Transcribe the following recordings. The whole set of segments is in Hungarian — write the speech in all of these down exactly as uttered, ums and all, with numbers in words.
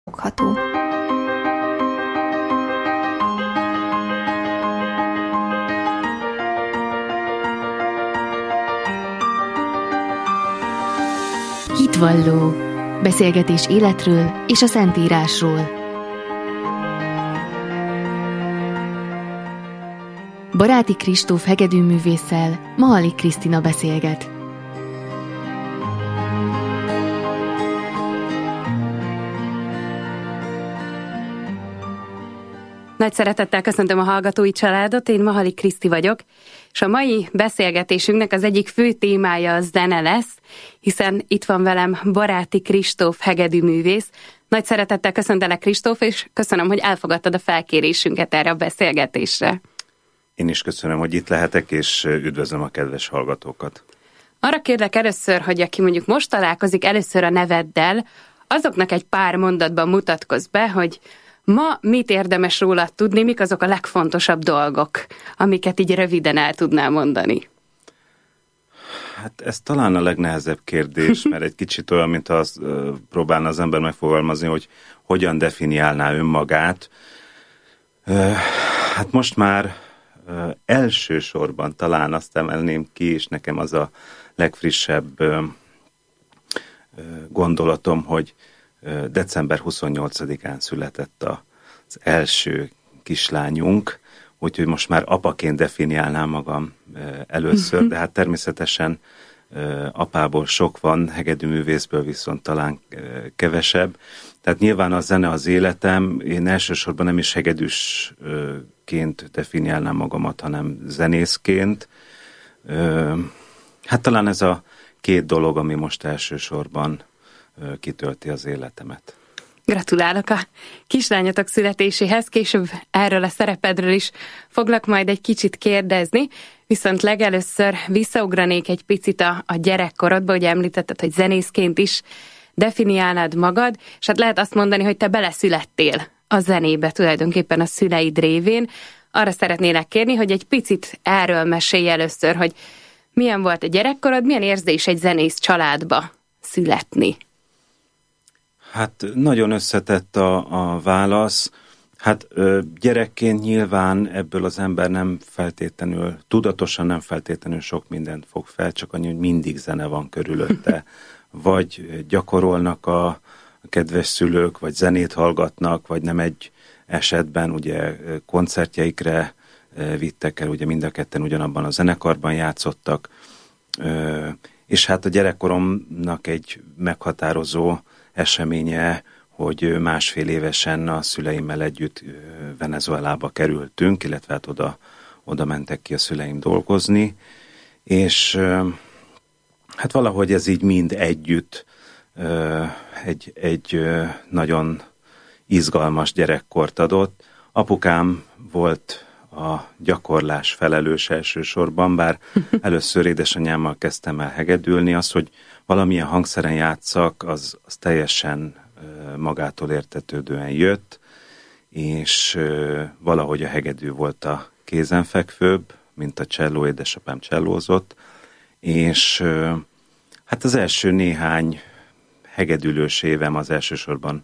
fogható. Hitvalló. Beszélgetés életről és a Szentírásról. Baráti Kristóf hegedűművésszel Mahalik Krisztina beszélget. Nagy szeretettel köszöntöm a hallgatói családot, én Mahalik Kriszti vagyok, és a mai beszélgetésünknek az egyik fő témája a zene lesz, hiszen itt van velem Baráti Kristóf hegedűművész. Nagy szeretettel köszöntelek, Kristóf, és köszönöm, hogy elfogadtad a felkérésünket erre a beszélgetésre. Én is köszönöm, hogy itt lehetek, és üdvözlöm a kedves hallgatókat. Arra kérlek először, hogy aki mondjuk most találkozik először a neveddel, azoknak egy pár mondatban mutatkozz be, hogy ma mit érdemes rólad tudni, mik azok a legfontosabb dolgok, amiket így röviden el tudnál mondani? Hát ez talán a legnehezebb kérdés, mert egy kicsit olyan, mint az uh, próbálna az ember megfogalmazni, hogy hogyan definiálná önmagát. Uh, hát most már uh, elsősorban talán azt emelném ki, és nekem az a legfrissebb uh, uh, gondolatom, hogy december huszonnyolcadikán született az első kislányunk, úgyhogy most már apaként definiálnám magam először, de hát természetesen apából sok van, hegedűművészből viszont talán kevesebb. Tehát nyilván a zene az életem, én elsősorban nem is hegedűsként definiálnám magamat, hanem zenészként. Hát talán ez a két dolog, ami most elsősorban kitölti az életemet. Gratulálok a kislányotok születéséhez, később erről a szerepedről is foglak majd egy kicsit kérdezni, viszont legelőször visszaugranék egy picit a, a gyerekkorodba, ugye említetted, hogy zenészként is definiálnád magad, és hát lehet azt mondani, hogy te beleszülettél a zenébe tulajdonképpen a szüleid révén. Arra szeretnélek kérni, hogy egy picit erről mesélj először, hogy milyen volt a gyerekkorod, milyen érzés egy zenész családba születni? Hát nagyon összetett a, a válasz. Hát ö, gyerekként nyilván ebből az ember nem feltétlenül, tudatosan nem feltétlenül sok mindent fog fel, csak annyi, hogy mindig zene van körülötte. Vagy gyakorolnak a, a kedves szülők, vagy zenét hallgatnak, vagy nem egy esetben ugye koncertjeikre vittek el, ugye mind a ketten ugyanabban a zenekarban játszottak. Ö, és hát a gyerekkoromnak egy meghatározó eseménye, hogy másfél évesen a szüleimmel együtt Venezuelába kerültünk, illetve hát oda, oda mentek ki a szüleim dolgozni, és hát valahogy ez így mind együtt egy, egy nagyon izgalmas gyerekkort adott. Apukám volt a gyakorlás felelős elsősorban, bár először édesanyámmal kezdtem el hegedülni, az, hogy valamilyen hangszeren játszak, az, az teljesen magától értetődően jött, és valahogy a hegedű volt a kézenfekvőbb, mint a cselló, édesapám csellózott, és hát az első néhány hegedülős évem az elsősorban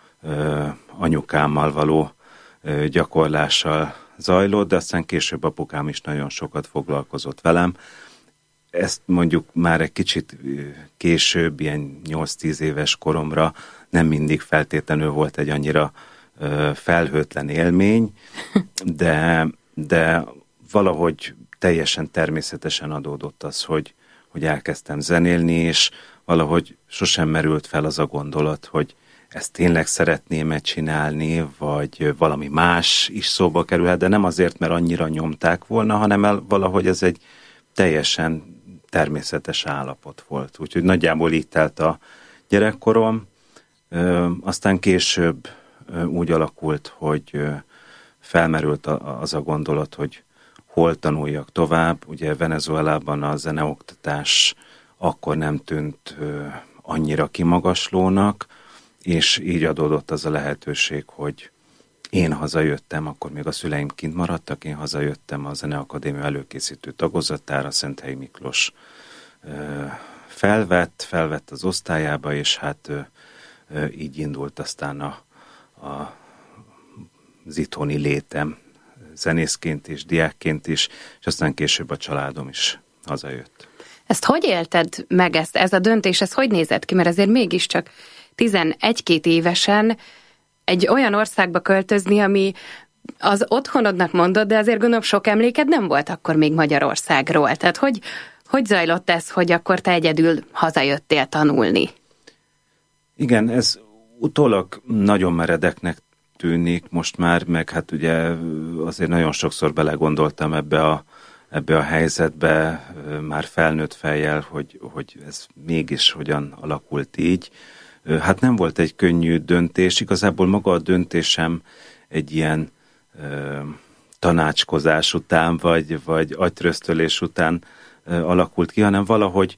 anyukámmal való gyakorlással zajlott, de aztán később apukám is nagyon sokat foglalkozott velem. Ezt mondjuk már egy kicsit később, ilyen nyolc-tíz éves koromra nem mindig feltétlenül volt egy annyira felhőtlen élmény, de, de valahogy teljesen természetesen adódott az, hogy, hogy elkezdtem zenélni, és valahogy sosem merült fel az a gondolat, hogy ezt tényleg szeretném-e csinálni, vagy valami más is szóba kerülhet, de nem azért, mert annyira nyomták volna, hanem el, valahogy ez egy teljesen természetes állapot volt. Úgyhogy nagyjából így telt a gyerekkorom. Ö, aztán később ö, úgy alakult, hogy ö, felmerült a, az a gondolat, hogy hol tanuljak tovább. Ugye Venezuelában a zeneoktatás akkor nem tűnt ö, annyira kimagaslónak, és így adódott az a lehetőség, hogy én hazajöttem, akkor még a szüleim kint maradtak, én hazajöttem a Zeneakadémia előkészítő tagozatára, Szenthelyi Miklós felvett, felvett az osztályába, és hát így indult aztán a, a, az itthoni létem zenészként is, diákként is, és aztán később a családom is hazajött. Ezt hogy élted meg, ezt, ez a döntés, ez hogy nézett ki? Mert azért mégiscsak tizenegy-két évesen egy olyan országba költözni, ami az otthonodnak mondod, de azért gondolom sok emléked nem volt akkor még Magyarországról. Tehát hogy, hogy zajlott ez, hogy akkor te egyedül hazajöttél tanulni? Igen, ez utólag nagyon meredeknek tűnik most már, meg hát ugye azért nagyon sokszor belegondoltam ebbe a, ebbe a helyzetbe, már felnőtt fejjel, hogy, hogy ez mégis hogyan alakult így. Hát nem volt egy könnyű döntés, igazából maga a döntésem egy ilyen ö, tanácskozás után, vagy, vagy agytröztölés után ö, alakult ki, hanem valahogy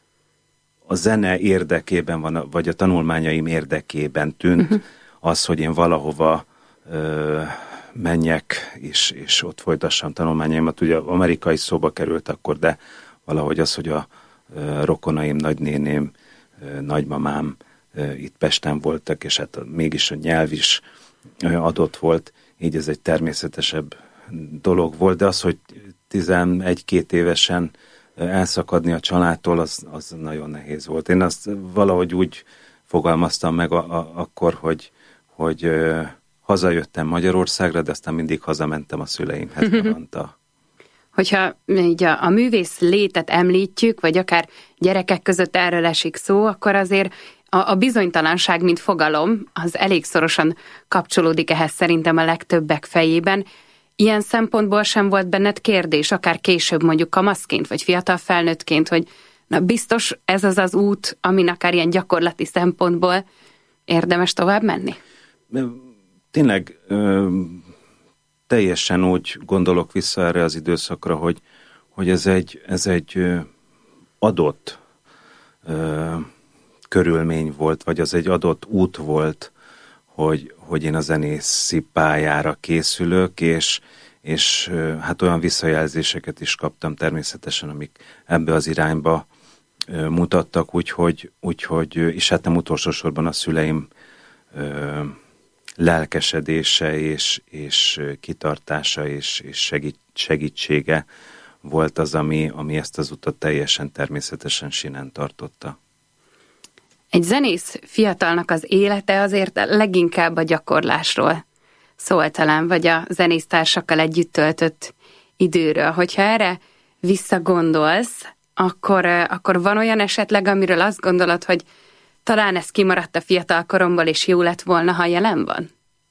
a zene érdekében van, vagy a tanulmányaim érdekében tűnt uh-huh. az, hogy én valahova ö, menjek, és, és ott folytassam tanulmányaimat. Ugye amerikai szóba került akkor, de valahogy az, hogy a ö, rokonaim, nagynéném, ö, nagymamám ö, itt Pesten voltak, és hát a, mégis a nyelv is ö, adott volt, így ez egy természetesebb dolog volt, de az, hogy tizenegy-két évesen elszakadni a családtól, az, az nagyon nehéz volt. Én azt valahogy úgy fogalmaztam meg a, a, akkor, hogy, hogy ö, hazajöttem Magyarországra, de aztán mindig hazamentem a szüleimhez havonta. Hogyha így a, a művész létet említjük, vagy akár gyerekek között erről esik szó, akkor azért a, a bizonytalanság, mint fogalom, az elég szorosan kapcsolódik ehhez szerintem a legtöbbek fejében. Ilyen szempontból sem volt benned kérdés, akár később mondjuk kamaszként, vagy fiatal felnőttként, hogy na biztos ez az az út, amin akár ilyen gyakorlati szempontból érdemes tovább menni? Tényleg ö, teljesen úgy gondolok vissza erre az időszakra, hogy, hogy ez egy, ez egy ö, adott ö, körülmény volt, vagy az egy adott út volt, hogy, hogy én a zenészi pályára készülök, és, és hát olyan visszajelzéseket is kaptam természetesen, amik ebbe az irányba mutattak, úgyhogy, úgyhogy és hát nem utolsó sorban a szüleim ö, lelkesedése és, és kitartása és, és segít, segítsége volt az, ami, ami ezt az utat teljesen természetesen sinen tartotta. Egy zenész fiatalnak az élete azért leginkább a gyakorlásról szól talán, vagy a zenésztársakkal együtt töltött időről. Hogyha erre visszagondolsz, akkor, akkor van olyan esetleg, amiről azt gondolod, hogy talán ez kimaradt a fiatal koromból, és jó lett volna, ha jelen van?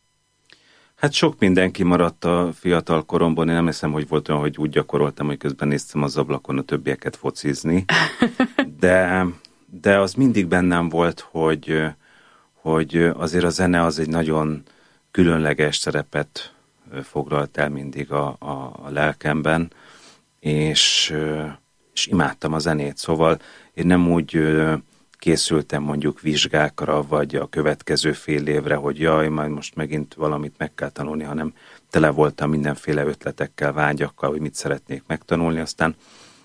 Hát sok minden kimaradt a fiatal koromból. Én nem hiszem, hogy volt olyan, hogy úgy gyakoroltam, hogy közben néztem az ablakon a többieket focizni. De... De az mindig bennem volt, hogy, hogy azért a zene az egy nagyon különleges szerepet foglalt el mindig a, a, a lelkemben, és, és imádtam a zenét. Szóval én nem úgy készültem mondjuk vizsgákra, vagy a következő fél évre, hogy jaj, majd most megint valamit meg kell tanulni, hanem tele voltam mindenféle ötletekkel, vágyakkal, hogy mit szeretnék megtanulni, aztán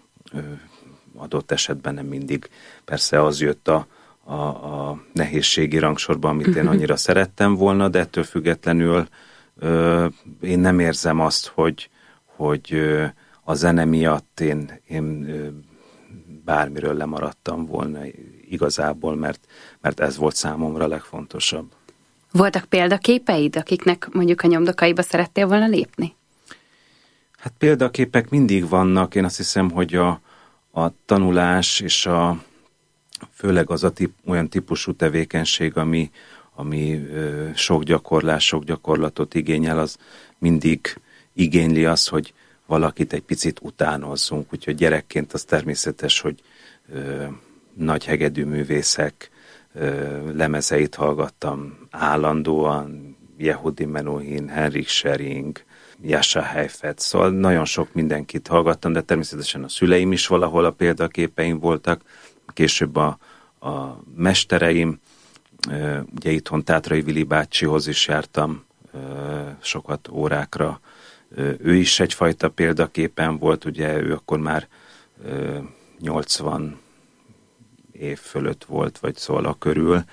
adott esetben nem mindig. Persze az jött a, a, a nehézségi rangsorban, amit én annyira szerettem volna, de ettől függetlenül ö, én nem érzem azt, hogy, hogy ö, a zene miatt én, én ö, bármiről lemaradtam volna igazából, mert, mert ez volt számomra a legfontosabb. Voltak példaképeid, akiknek mondjuk a nyomdokaiba szerettél volna lépni? Hát példaképek mindig vannak. Én azt hiszem, hogy a A tanulás és a, főleg az a tip, olyan típusú tevékenység, ami, ami ö, sok gyakorlás, sok gyakorlatot igényel, az mindig igényli azt, hogy valakit egy picit utánozzunk. Úgyhogy gyerekként az természetes, hogy ö, nagy hegedű művészek ö, lemezeit hallgattam állandóan, Yehudi Menuhin, Henrik Schering, Jascha Heifetz, szóval nagyon sok mindenkit hallgattam, de természetesen a szüleim is valahol a példaképeim voltak, később a, a mestereim, ugye itthon Tátrai Vili bácsihoz is jártam sokat órákra, ő is egyfajta példaképen volt, ugye ő akkor már nyolcvan év fölött volt, vagy szóval a körül,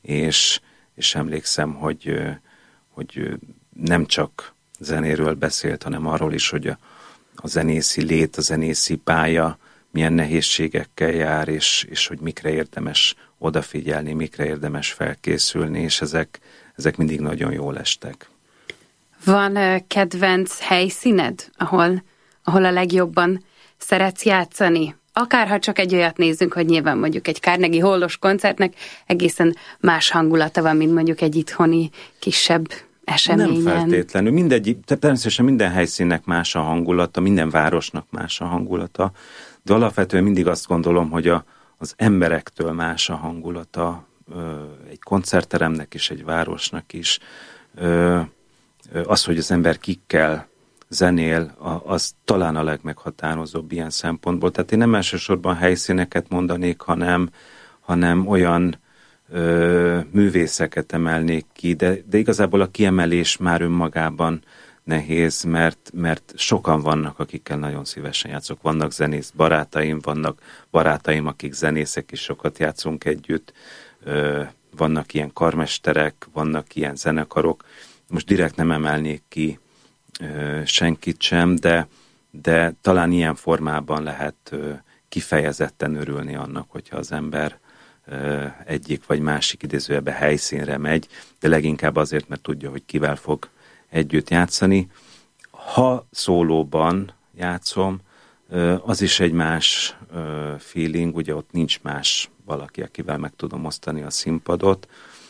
és, és emlékszem, hogy, hogy nem csak zenéről beszélt, hanem arról is, hogy a, a zenészi lét, a zenészi pálya milyen nehézségekkel jár, és, és hogy mikre érdemes odafigyelni, mikre érdemes felkészülni, és ezek, ezek mindig nagyon jól estek. Van uh, kedvenc helyszíned, ahol, ahol a legjobban szeretsz játszani? Akárha csak egy olyat nézzünk, hogy nyilván mondjuk egy Carnegie Hallos koncertnek egészen más hangulata van, mint mondjuk egy itthoni kisebb eseményen. Nem feltétlenül. Mindegy, természetesen minden helyszínnek más a hangulata, minden városnak más a hangulata, de alapvetően mindig azt gondolom, hogy a, az emberektől más a hangulata, egy koncertteremnek is, egy városnak is. Az, hogy az ember kikkel zenél, az talán a legmeghatározóbb ilyen szempontból. Tehát én nem elsősorban helyszíneket mondanék, hanem, hanem olyan ö, művészeket emelnék ki, de, de igazából a kiemelés már önmagában nehéz, mert, mert sokan vannak, akikkel nagyon szívesen játszok. Vannak zenész barátaim, vannak barátaim, akik zenészek, és sokat játszunk együtt. Ö, vannak ilyen karmesterek, vannak ilyen zenekarok. Most direkt nem emelnék ki senkit sem, de, de talán ilyen formában lehet kifejezetten örülni annak, hogyha az ember egyik vagy másik idézőjebe helyszínre megy, de leginkább azért, mert tudja, hogy kivel fog együtt játszani. Ha szólóban játszom, az is egy más feeling, ugye ott nincs más valaki, akivel meg tudom osztani a színpadot.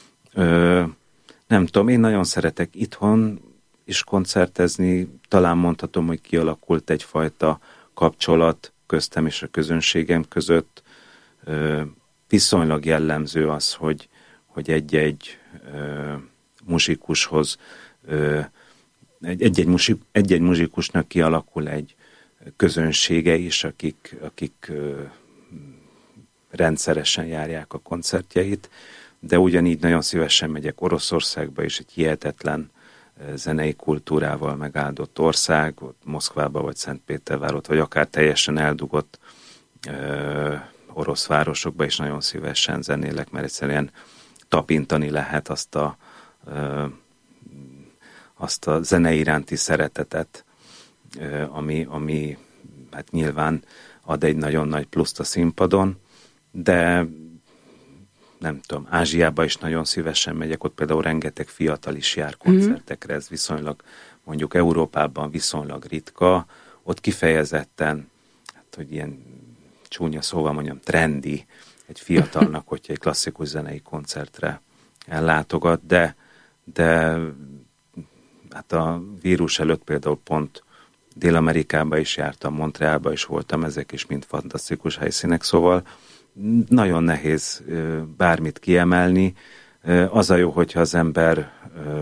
Nem tudom, én nagyon szeretek itthon is koncertezni, talán mondhatom, hogy kialakult egyfajta kapcsolat köztem és a közönségem között. Viszonylag jellemző az, hogy, hogy egy-egy muzsikushoz, egy-egy, musik, egy-egy muzsikusnak kialakul egy közönsége is, akik, akik rendszeresen járják a koncertjeit, de ugyanígy nagyon szívesen megyek Oroszországba, és egy hihetetlen zenei kultúrával megáldott ország, Moszkvába vagy Szentpétervárot, vagy akár teljesen eldugott ö, orosz városokba is nagyon szívesen zenélek, mert egyszerűen tapintani lehet azt a, ö, azt a zene iránti szeretetet, ö, ami, ami hát nyilván ad egy nagyon nagy pluszt a színpadon, de nem tudom, Ázsiába is nagyon szívesen megyek, ott például rengeteg fiatal is jár koncertekre, ez viszonylag, mondjuk Európában viszonylag ritka, ott kifejezetten, hát hogy ilyen csúnya szóval mondjam, trendi egy fiatalnak, hogyha egy klasszikus zenei koncertre ellátogat, de, de hát a vírus előtt például pont Dél-Amerikába is jártam, Montrealba is voltam, ezek is mind fantasztikus helyszínek, szóval nagyon nehéz bármit kiemelni. Az a jó, hogyha az ember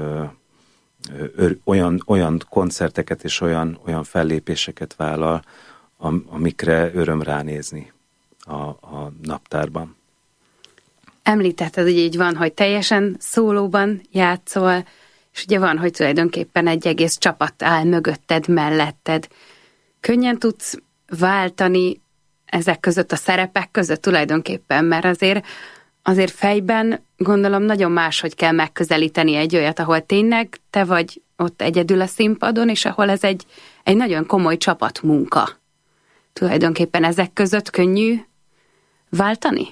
olyan, olyan koncerteket és olyan, olyan fellépéseket vállal, amikre öröm ránézni a, a naptárban. Említetted, hogy így van, hogy teljesen szólóban játszol, és ugye van, hogy tulajdonképpen egy egész csapat áll mögötted, melletted. Könnyen tudsz váltani ezek között, a szerepek között tulajdonképpen, mert azért, azért fejben gondolom nagyon máshogy kell megközelíteni egy olyat, ahol tényleg te vagy ott egyedül a színpadon, és ahol ez egy, egy nagyon komoly csapatmunka. Tulajdonképpen ezek között könnyű váltani?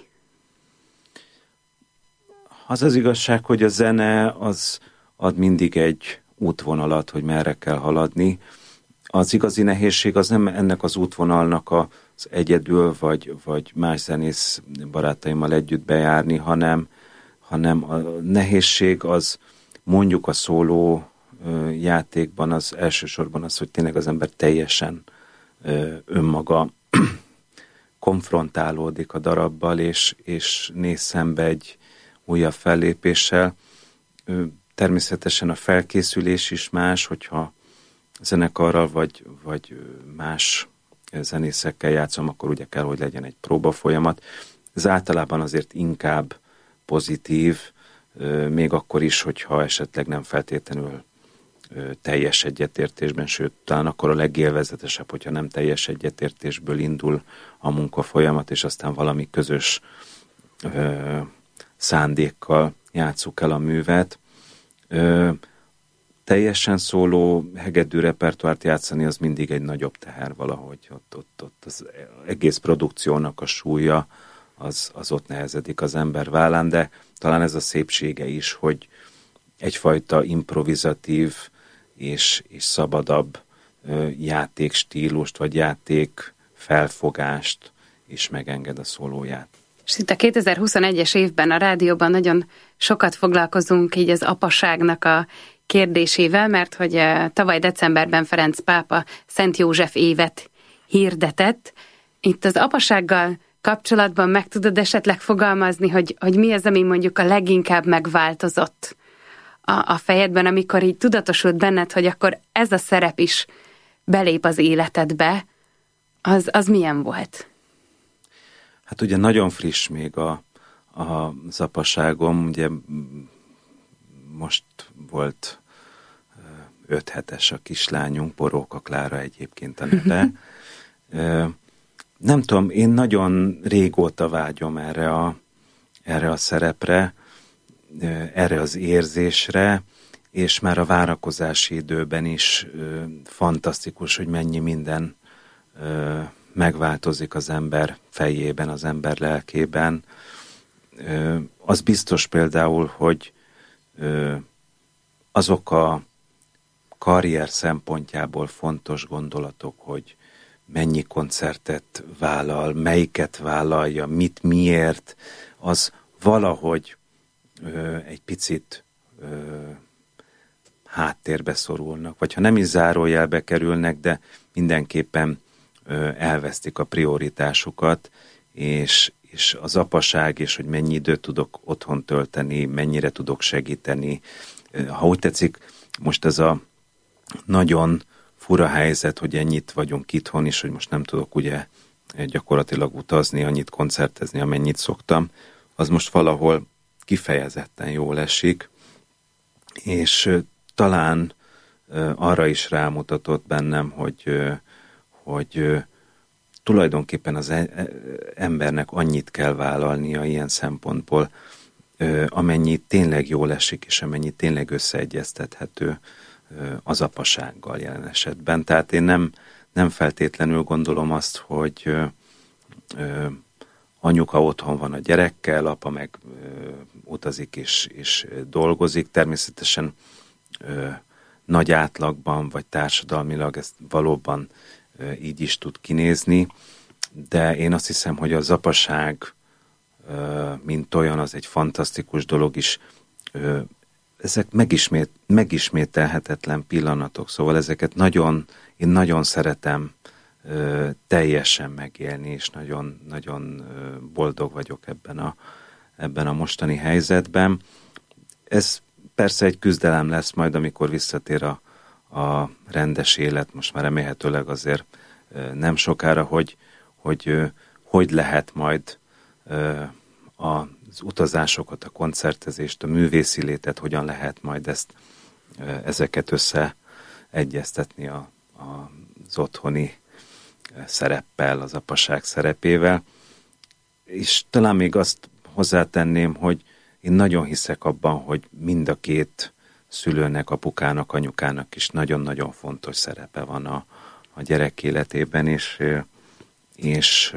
Az az igazság, hogy a zene az ad mindig egy útvonalat, hogy merre kell haladni. Az igazi nehézség az nem ennek az útvonalnak a az egyedül, vagy, vagy más zenész barátaimmal együtt bejárni, hanem, hanem a nehézség az mondjuk a szóló játékban az elsősorban az, hogy tényleg az ember teljesen önmaga konfrontálódik a darabbal, és, és néz szembe egy újabb fellépéssel. Természetesen a felkészülés is más, hogyha zenekarral vagy, vagy más zenészekkel játszom, akkor ugye kell, hogy legyen egy próba folyamat. Ez általában azért inkább pozitív, még akkor is, hogyha esetleg nem feltétlenül teljes egyetértésben, sőt, talán akkor a legélvezetesebb, hogyha nem teljes egyetértésből indul a munkafolyamat, és aztán valami közös szándékkal játsszuk el a művet. Ö, teljesen szóló hegedű repertoárt játszani, az mindig egy nagyobb teher valahogy. Ott, ott, ott az egész produkciónak a súlya, az, az ott nehezedik az ember vállán, de talán ez a szépsége is, hogy egyfajta improvizatív és, és szabadabb ö, játékstílust, vagy játék felfogást is megenged a szólóját. És itt a kétezer-huszonegyes évben a rádióban nagyon sokat foglalkozunk így az apaságnak a kérdésével, mert hogy tavaly decemberben Ferenc pápa Szent József évet hirdetett. Itt az apasággal kapcsolatban meg tudod esetleg fogalmazni, hogy, hogy mi az, ami mondjuk a leginkább megváltozott a, a fejedben, amikor így tudatosult benned, hogy akkor ez a szerep is belép az életedbe, az, az milyen volt? Hát ugye nagyon friss még a, a, az apaságom, ugye most volt öt hetes a kislányunk, Boróka Klára egyébként a neve. Nem tudom, én nagyon régóta vágyom erre a, erre a szerepre, erre az érzésre, és már a várakozási időben is fantasztikus, hogy mennyi minden megváltozik az ember fejében, az ember lelkében. Az biztos például, hogy azok a karrier szempontjából fontos gondolatok, hogy mennyi koncertet vállal, melyiket vállalja, mit, miért, az valahogy ö, egy picit ö, háttérbe szorulnak, vagy ha nem is zárójelbe kerülnek, de mindenképpen ö, elvesztik a prioritásukat, és, és az apaság, és hogy mennyi időt tudok otthon tölteni, mennyire tudok segíteni. Ha úgy tetszik, most ez a nagyon fura helyzet, hogy ennyit vagyunk itthon is, hogy most nem tudok ugye gyakorlatilag utazni, annyit koncertezni, amennyit szoktam, az most valahol kifejezetten jól esik, és talán arra is rámutatott bennem, hogy, hogy tulajdonképpen az embernek annyit kell vállalnia ilyen szempontból, amennyi tényleg jól esik, és amennyi tényleg összeegyeztethető az apasággal jelen esetben. Tehát én nem, nem feltétlenül gondolom azt, hogy ö, ö, anyuka otthon van a gyerekkel, apa meg ö, utazik és, és dolgozik. Természetesen ö, nagy átlagban, vagy társadalmilag ez valóban ö, így is tud kinézni, de én azt hiszem, hogy az apaság, ö, mint olyan, az egy fantasztikus dolog is. Ö, ezek megismét, megismételhetetlen pillanatok, szóval ezeket nagyon, én nagyon szeretem ö, teljesen megélni, és nagyon, nagyon ö, boldog vagyok ebben a, ebben a mostani helyzetben. Ez persze egy küzdelem lesz majd, amikor visszatér a, a rendes élet, most már remélhetőleg azért ö, nem sokára, hogy hogy, ö, hogy lehet majd ö, a az utazásokat, a koncertezést, a művészi létet, hogyan lehet majd ezt, ezeket összeegyeztetni a, a, az otthoni szereppel, az apaság szerepével. És talán még azt hozzátenném, hogy én nagyon hiszek abban, hogy mind a két szülőnek, apukának, anyukának is nagyon-nagyon fontos szerepe van a, a gyerek életében, és, és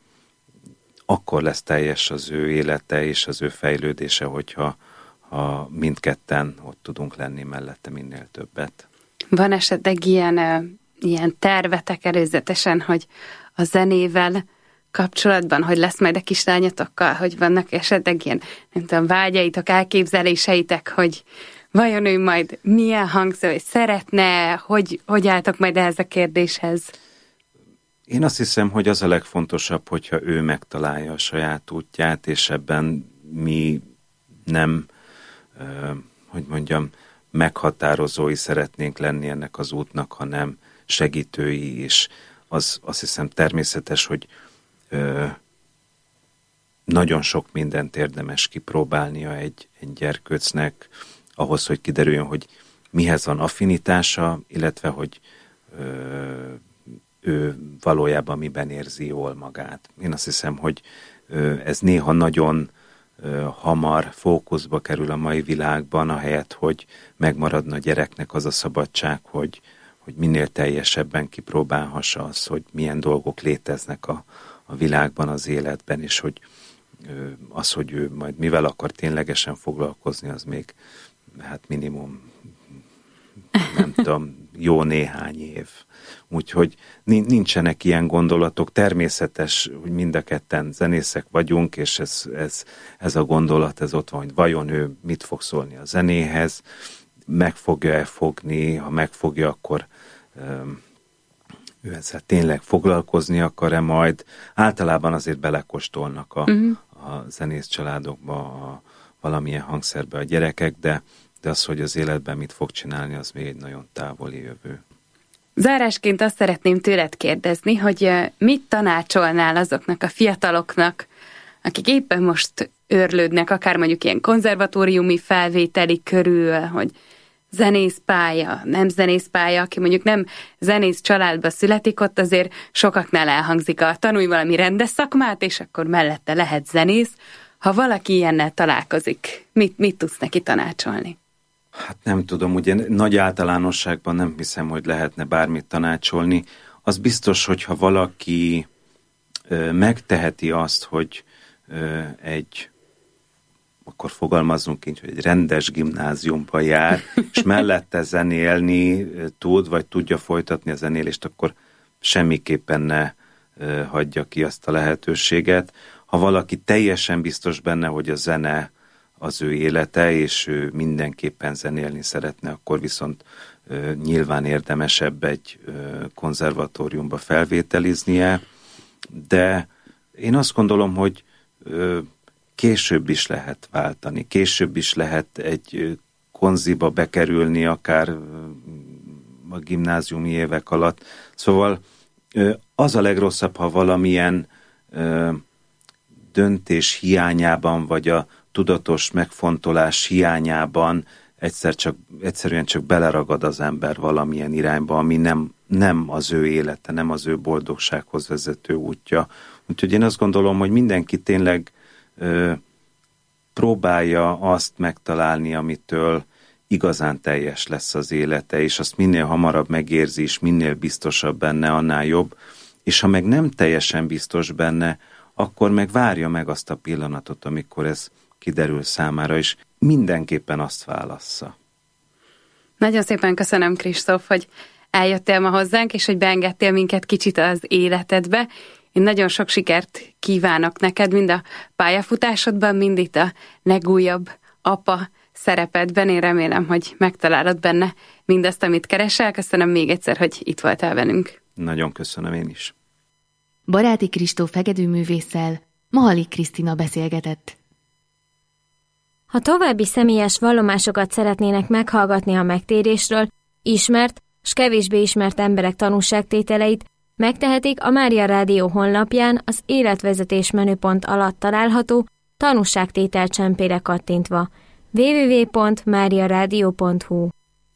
akkor lesz teljes az ő élete és az ő fejlődése, hogyha ha mindketten ott tudunk lenni mellette minél többet. Van esetleg ilyen, ilyen tervetek előzetesen, hogy a zenével kapcsolatban, hogy lesz majd a kislányotokkal, hogy vannak esetleg ilyen, nem tudom, vágyaitok, elképzeléseitek, hogy vajon ő majd milyen hangzó, hogy szeretne, hogy, hogy álltok majd ehhez a kérdéshez? Én azt hiszem, hogy az a legfontosabb, hogyha ő megtalálja a saját útját, és ebben mi nem, hogy mondjam, meghatározói szeretnénk lenni ennek az útnak, hanem segítői, és az azt hiszem természetes, hogy nagyon sok mindent érdemes kipróbálnia egy, egy gyerkőcnek, ahhoz, hogy kiderüljön, hogy mihez van affinitása, illetve, hogy ő valójában miben érzi jól magát. Én azt hiszem, hogy ez néha nagyon ö, hamar fókuszba kerül a mai világban, ahelyett, hogy megmaradna a gyereknek az a szabadság, hogy, hogy minél teljesebben kipróbálhassa az, hogy milyen dolgok léteznek a, a világban, az életben, és hogy ö, az, hogy ő majd mivel akar ténylegesen foglalkozni, az még hát minimum nem tudom, jó néhány év. Úgyhogy nincsenek ilyen gondolatok. Természetes, hogy mind a ketten zenészek vagyunk, és ez, ez, ez a gondolat, ez ott van, hogy vajon ő mit fog szólni a zenéhez, meg fogja-e fogni, ha megfogja, akkor um, ő ezzel tényleg foglalkozni akar-e majd. Általában azért belekóstolnak a, uh-huh. a zenész családokba, a, valamilyen hangszerbe a gyerekek, de de az, hogy az életben mit fog csinálni, az még egy nagyon távoli jövő. Zárásként azt szeretném tőled kérdezni, hogy mit tanácsolnál azoknak a fiataloknak, akik éppen most őrlődnek, akár mondjuk ilyen konzervatóriumi felvételi körül, hogy zenészpálya, nem zenészpálya, aki mondjuk nem zenész családba születik, ott azért sokaknál elhangzik a tanulj valami rendes szakmát, és akkor mellette lehet zenész. Ha valaki ilyennel találkozik, mit, mit tudsz neki tanácsolni? Hát nem tudom, ugye nagy általánosságban nem hiszem, hogy lehetne bármit tanácsolni. Az biztos, hogyha valaki ö, megteheti azt, hogy ö, egy, akkor fogalmazzunk így, hogy egy rendes gimnáziumba jár, és mellette zenélni ö, tud, vagy tudja folytatni a zenélést, akkor semmiképpen ne ö, hagyja ki azt a lehetőséget. Ha valaki teljesen biztos benne, hogy a zene az ő élete, és ő mindenképpen zenélni szeretne, akkor viszont ö, nyilván érdemesebb egy ö, konzervatóriumba felvételiznie, de én azt gondolom, hogy ö, később is lehet váltani, később is lehet egy ö, konziba bekerülni, akár ö, a gimnáziumi évek alatt. Szóval ö, az a legrosszabb, ha valamilyen ö, döntés hiányában, vagy a tudatos megfontolás hiányában egyszer csak, egyszerűen csak beleragad az ember valamilyen irányba, ami nem, nem az ő élete, nem az ő boldogsághoz vezető útja. Úgyhogy én azt gondolom, hogy mindenki tényleg ö, próbálja azt megtalálni, amitől igazán teljes lesz az élete, és azt minél hamarabb megérzi, és minél biztosabb benne, annál jobb. És ha meg nem teljesen biztos benne, akkor meg várja meg azt a pillanatot, amikor ez kiderül számára, és mindenképpen azt válassza. Nagyon szépen köszönöm, Kristóf, hogy eljöttél ma hozzánk, és hogy beengedtél minket kicsit az életedbe. Én nagyon sok sikert kívánok neked, mind a pályafutásodban, mind itt a legújabb apa szerepedben. Én remélem, hogy megtalálod benne mindazt, amit keresel. Köszönöm még egyszer, hogy itt voltál velünk. Nagyon köszönöm én is. Baráti Kristóf hegedűművésszel Mahalik Krisztina beszélgetett. Ha további személyes vallomásokat szeretnének meghallgatni a megtérésről, ismert s kevésbé ismert emberek tanúságtételeit, megtehetik a Mária Rádió honlapján az életvezetés menüpont alatt található tanúságtétel csempére kattintva. double-u double-u double-u pont mária rádió pont hu